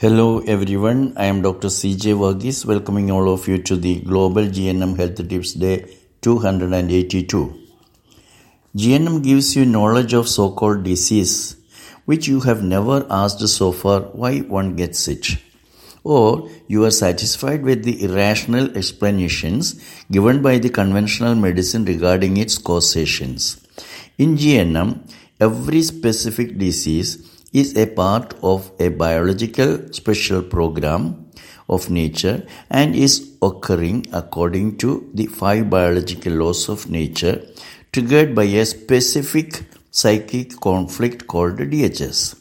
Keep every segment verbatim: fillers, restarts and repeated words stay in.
Hello everyone, I am Doctor C J Varghese, welcoming all of you to the Global G N M Health Tips Day two hundred eighty-two. G N M gives you knowledge of so-called disease, which you have never asked so far why one gets it. Or you are satisfied with the irrational explanations given by the conventional medicine regarding its causations. In G N M, every specific disease is a part of a biological special program of nature and is occurring according to the five biological laws of nature triggered by a specific psychic conflict called D H S.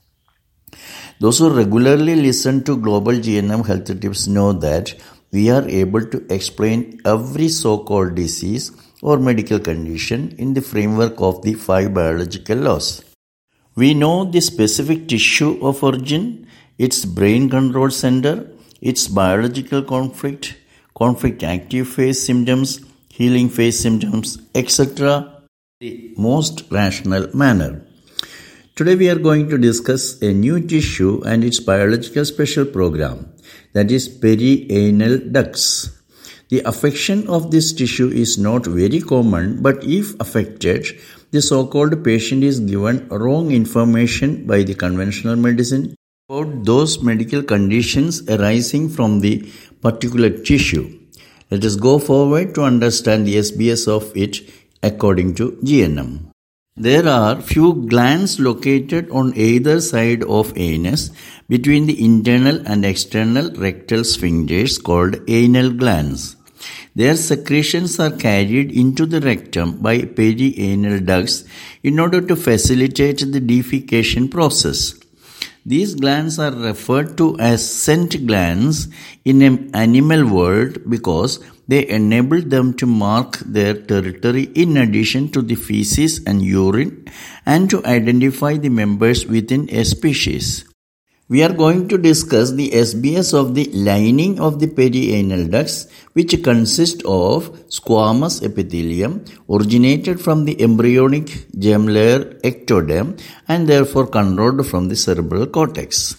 Those who regularly listen to Global G N M Health Tips know that we are able to explain every so-called disease or medical condition in the framework of the five biological laws. We know the specific tissue of origin, its brain control center, its biological conflict, conflict active phase symptoms, healing phase symptoms, et cetera in the most rational manner. Today we are going to discuss a new tissue and its biological special program, that is perianal ducts. The affection of this tissue is not very common, but if affected, the so-called patient is given wrong information by the conventional medicine about those medical conditions arising from the particular tissue. Let us go forward to understand the S B S of it according to G N M. There are few glands located on either side of anus between the internal and external rectal sphincters called anal glands. Their secretions are carried into the rectum by perianal ducts in order to facilitate the defecation process. These glands are referred to as scent glands in an animal world because they enable them to mark their territory in addition to the feces and urine and to identify the members within a species. We are going to discuss the S B S of the lining of the perianal ducts, which consist of squamous epithelium originated from the embryonic germ layer ectoderm and therefore controlled from the cerebral cortex.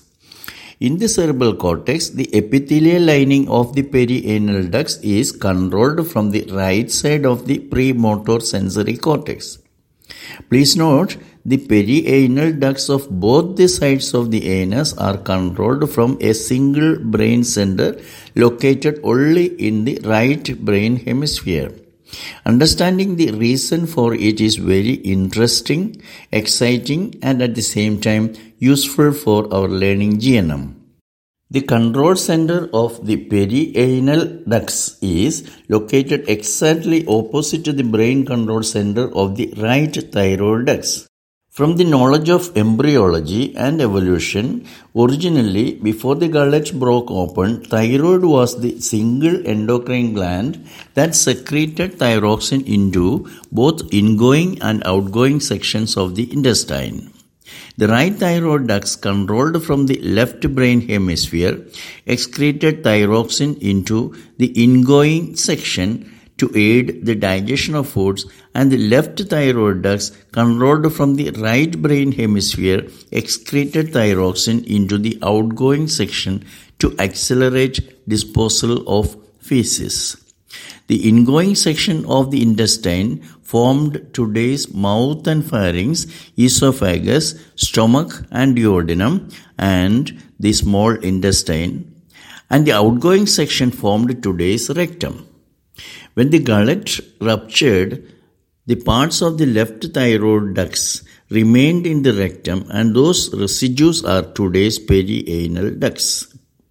In the cerebral cortex, the epithelial lining of the perianal ducts is controlled from the right side of the premotor sensory cortex. Please note, the perianal ducts of both the sides of the anus are controlled from a single brain center located only in the right brain hemisphere. Understanding the reason for it is very interesting, exciting, and at the same time useful for our learning G N M. The control center of the perianal ducts is located exactly opposite to the brain control center of the right thyroid ducts. From the knowledge of embryology and evolution, originally, before the gullet broke open, thyroid was the single endocrine gland that secreted thyroxine into both ingoing and outgoing sections of the intestine. The right thyroid ducts, controlled from the left brain hemisphere, excreted thyroxine into the ingoing section to aid the digestion of foods, and the left thyroid ducts, controlled from the right brain hemisphere, excreted thyroxine into the outgoing section to accelerate disposal of feces. The ingoing section of the intestine formed today's mouth and pharynx, esophagus, stomach and duodenum, and the small intestine, and the outgoing section formed today's rectum. When the gullet ruptured, the parts of the left thyroid ducts remained in the rectum, and those residues are today's perianal ducts.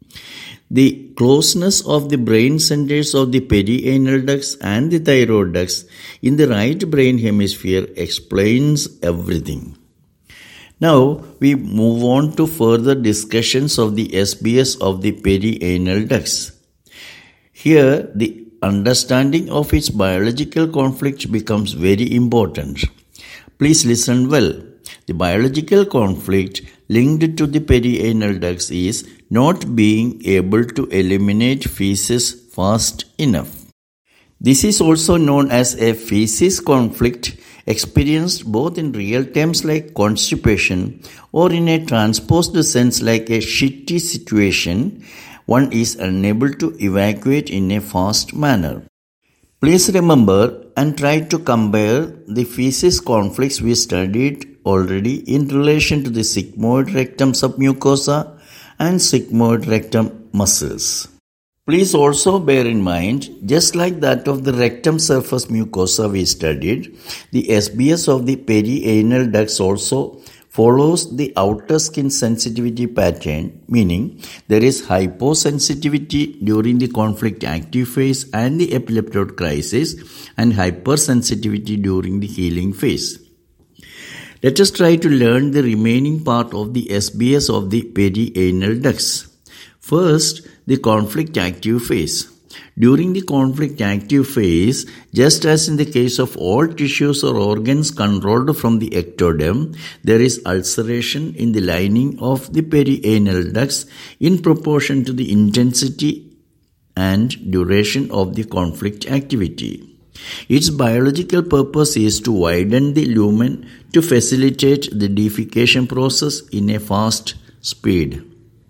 The closeness of the brain centers of the perianal ducts and the thyroid ducts in the right brain hemisphere explains everything. Now we move on to further discussions of the S B S of the perianal ducts. Here the understanding of its biological conflict becomes very important. Please listen well. The biological conflict linked to the perianal ducts is not being able to eliminate feces fast enough. This is also known as a feces conflict, experienced both in real terms like constipation or in a transposed sense like a shitty situation one is unable to evacuate in a fast manner. Please remember and try to compare the feces conflicts we studied already in relation to the sigmoid rectum submucosa and sigmoid rectum muscles. Please also bear in mind, just like that of the rectum surface mucosa we studied, the S B S of the perianal ducts also follows the outer skin sensitivity pattern, meaning there is hyposensitivity during the conflict active phase and the epileptoid crisis and hypersensitivity during the healing phase. Let us try to learn the remaining part of the S B S of the perianal ducts. First, the conflict active phase. During the conflict active phase, just as in the case of all tissues or organs controlled from the ectoderm, there is ulceration in the lining of the perianal ducts in proportion to the intensity and duration of the conflict activity. Its biological purpose is to widen the lumen to facilitate the defecation process in a fast speed.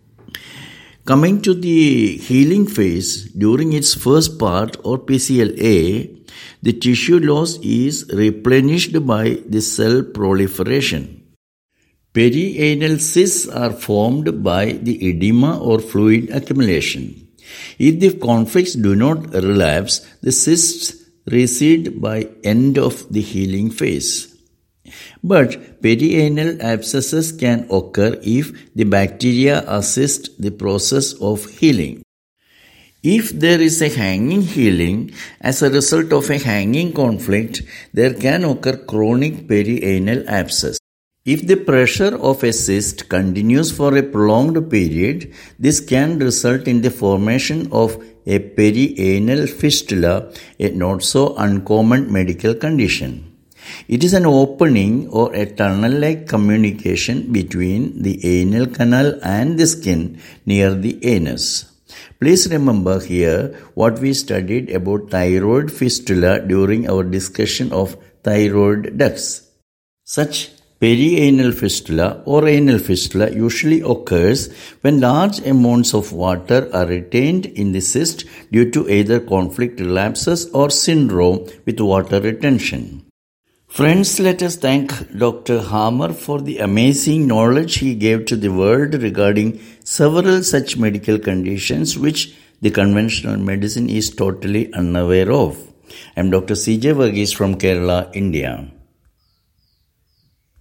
Coming to the healing phase, during its first part or P C L A, the tissue loss is replenished by the cell proliferation. Perianal cysts are formed by the edema or fluid accumulation. If the conflicts do not relapse, the cysts recede by end of the healing phase. But perianal abscesses can occur if the bacteria assist the process of healing. If there is a hanging healing as a result of a hanging conflict, there can occur chronic perianal abscess. If the pressure of a cyst continues for a prolonged period, this can result in the formation of a perianal fistula, a not so uncommon medical condition. It is an opening or a tunnel-like communication between the anal canal and the skin near the anus. Please remember here what we studied about thyroid fistula during our discussion of thyroid ducts. Such perianal fistula or anal fistula usually occurs when large amounts of water are retained in the cyst due to either conflict relapses or syndrome with water retention. Friends, let us thank Doctor Hammer for the amazing knowledge he gave to the world regarding several such medical conditions which the conventional medicine is totally unaware of. I am Doctor C J Verghese from Kerala, India.